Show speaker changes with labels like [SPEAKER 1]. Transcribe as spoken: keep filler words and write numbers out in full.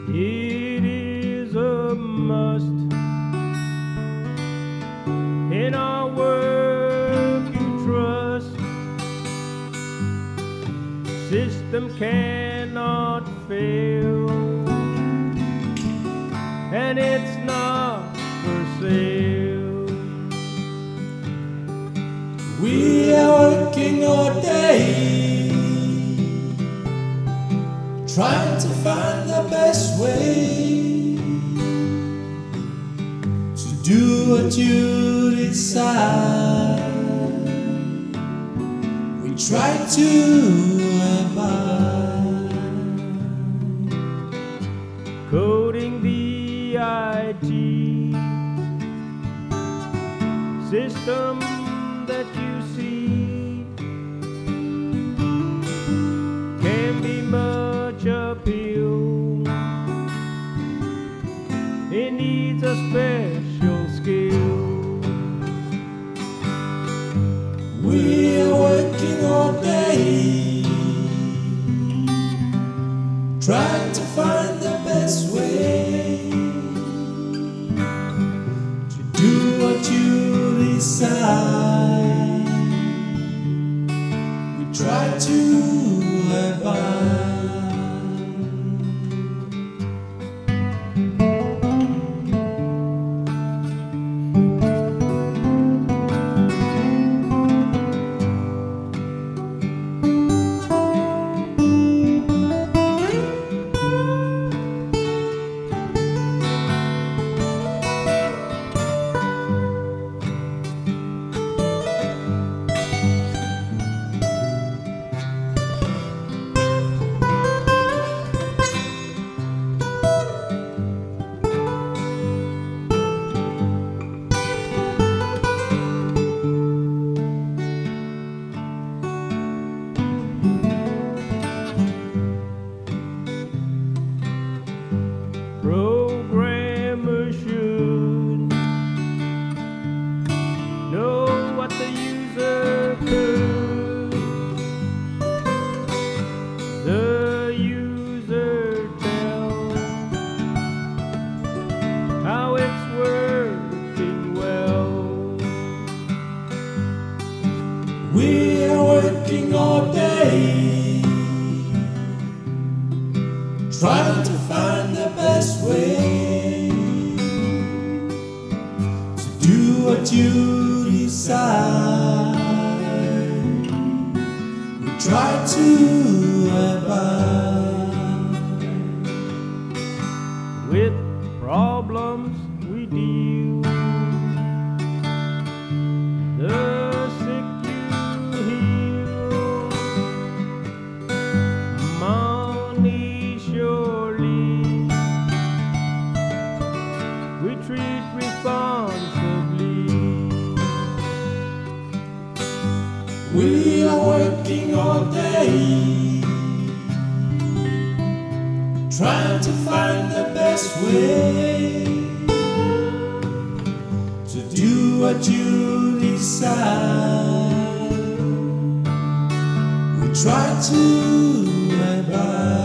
[SPEAKER 1] It is a must in our work you trust. System cannot fail, and it's not for sale.
[SPEAKER 2] We are working all day, trying to find the best way to do what you decide. We try to abide,
[SPEAKER 1] Coding the I T system that you see can be much uphill. It needs a special skill.
[SPEAKER 2] we are working all day, trying to find the best way to do what you decide. We try to abide.
[SPEAKER 1] Programmers should know what the user could. The user tells how it's working well.
[SPEAKER 2] We are working all day, trying to find the best way to do what you decide. We try to abide,
[SPEAKER 1] With problems we deal, the sick you heal. Money surely we treat responsibly.
[SPEAKER 2] we are working all day, trying to find the best way to do what you decide. We try to abide.